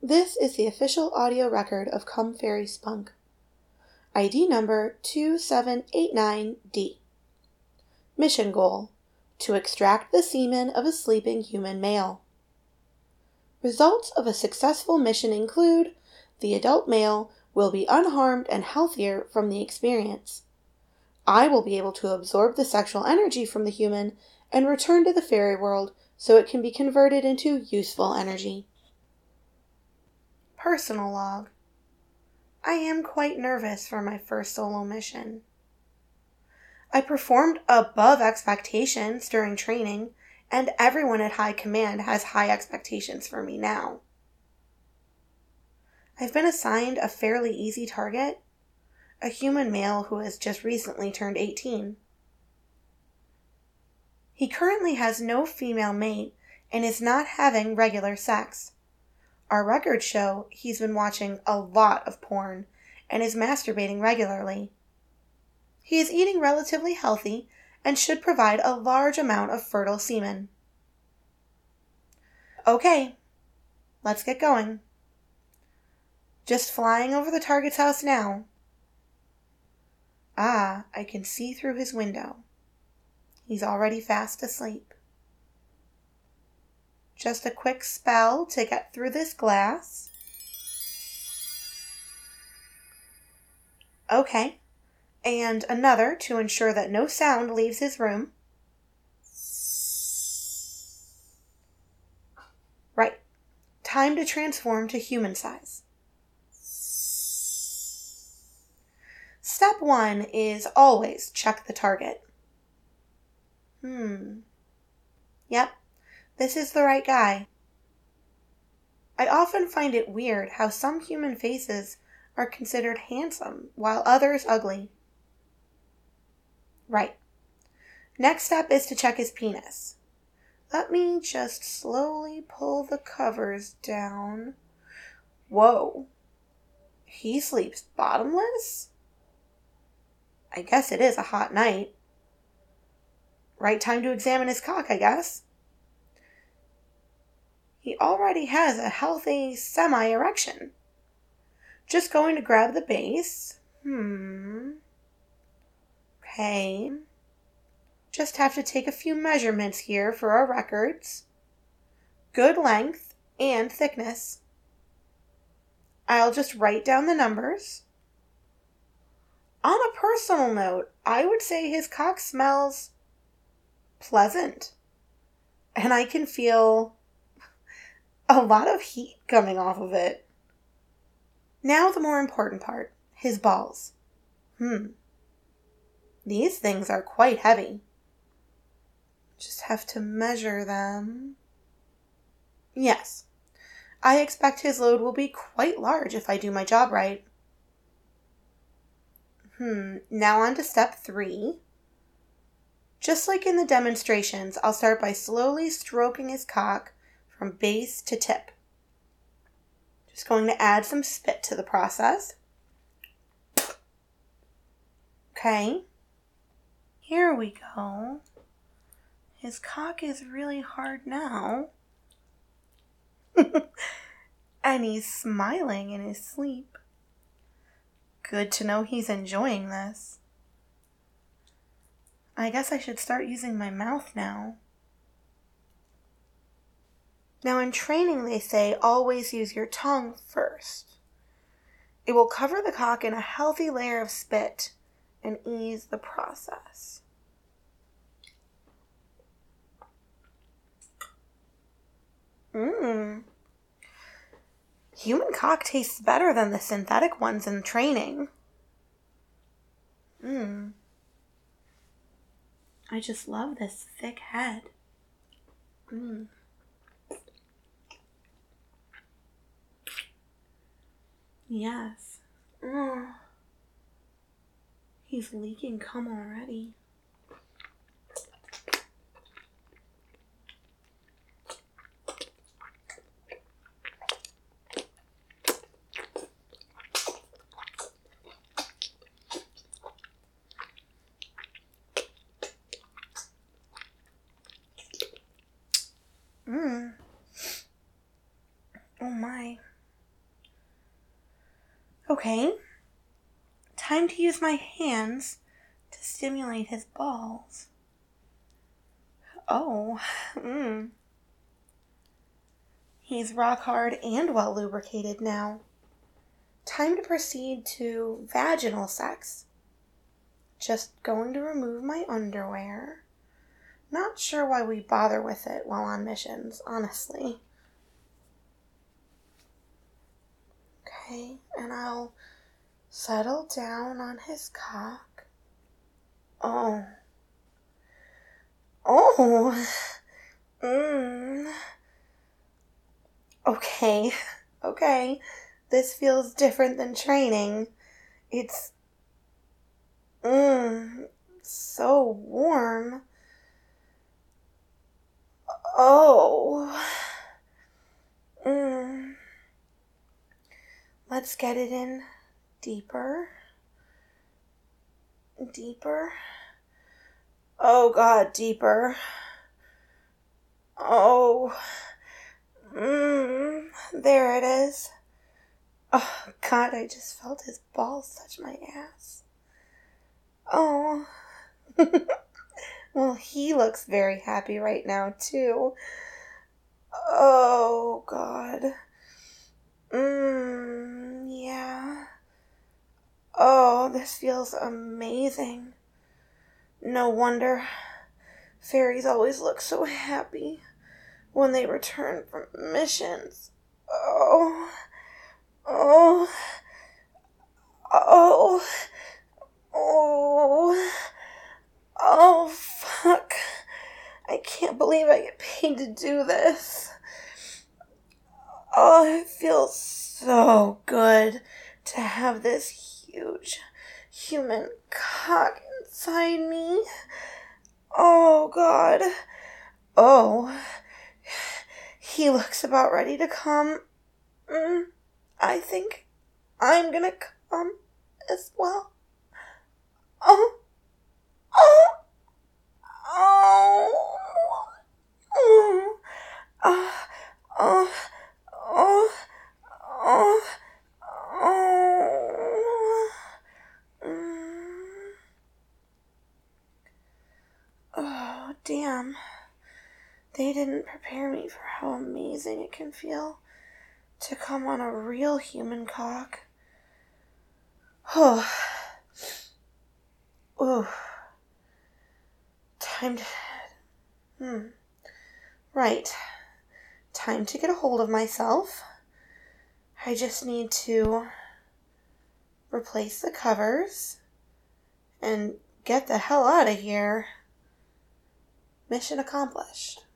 This is the official audio record of Come Fairy Spunk. ID number 2789D. Mission goal: to extract the semen of a sleeping human male. Results of a successful mission include: the adult male will be unharmed and healthier from the experience. I will be able to absorb the sexual energy from the human and return to the fairy world so it can be converted into useful energy. Personal log. I am quite nervous for my first solo mission. I performed above expectations during training, and everyone at High Command has high expectations for me now. I've been assigned a fairly easy target, a human male who has just recently turned 18. He currently has no female mate and is not having regular sex. Our records show he's been watching a lot of porn and is masturbating regularly. He is eating relatively healthy and should provide a large amount of fertile semen. Okay, let's get going. Just flying over the target's house now. Ah, I can see through his window. He's already fast asleep. Just a quick spell to get through this glass. Okay, and another to ensure that no sound leaves his room. Right, time to transform to human size. Step 1 is always check the target. Yep, this is the right guy. I often find it weird how some human faces are considered handsome while others ugly. Right. Next step is to check his penis. Let me just slowly pull the covers down. Whoa. He sleeps bottomless? I guess it is a hot night. Right time to examine his cock, I guess. He already has a healthy semi-erection. Just going to grab the base. Okay. Just have to take a few measurements here for our records. Good length and thickness. I'll just write down the numbers. On a personal note, I would say his cock smells pleasant. And I can feel a lot of heat coming off of it. Now the more important part, his balls. These things are quite heavy. Just have to measure them. Yes, I expect his load will be quite large if I do my job right. Now on to step 3. Just like in the demonstrations, I'll start by slowly stroking his cock from base to tip. Just going to add some spit to the process. Okay. Here we go. His cock is really hard now. And he's smiling in his sleep. Good to know he's enjoying this. I guess I should start using my mouth now. Now in training they say always use your tongue first. It will cover the cock in a healthy layer of spit and ease the process. Human cock tastes better than the synthetic ones in training. I just love this thick head. Yes. He's leaking cum already. Oh my. Okay. Time to use my hands to stimulate his balls. Oh, He's rock hard and well lubricated now. Time to proceed to vaginal sex. Just going to remove my underwear. Not sure why we bother with it while on missions, honestly. Okay, and I'll settle down on his cock. Oh. Oh. Okay. Okay. This feels different than training. It's so warm. Oh. Let's get it in deeper. Deeper. Oh God, deeper. Oh. There it is. Oh God, I just felt his balls touch my ass. Oh. Well, he looks very happy right now, too. Oh, God. Yeah. Oh, this feels amazing. No wonder fairies always look so happy when they return from missions. Oh. Oh. Oh. Oh. Oh, fuck. I can't believe I get paid to do this. Oh, it feels so good to have this huge human cock inside me. Oh, God. Oh, he looks about ready to come. I think I'm gonna come as well. Oh, oh, oh, oh, oh, oh, oh, oh, oh. Oh, damn. They didn't prepare me for how amazing it can feel to come on a real human cock. Oh. Ooh. Time to... Right. Time to get a hold of myself. I just need to replace the covers and get the hell out of here. Mission accomplished.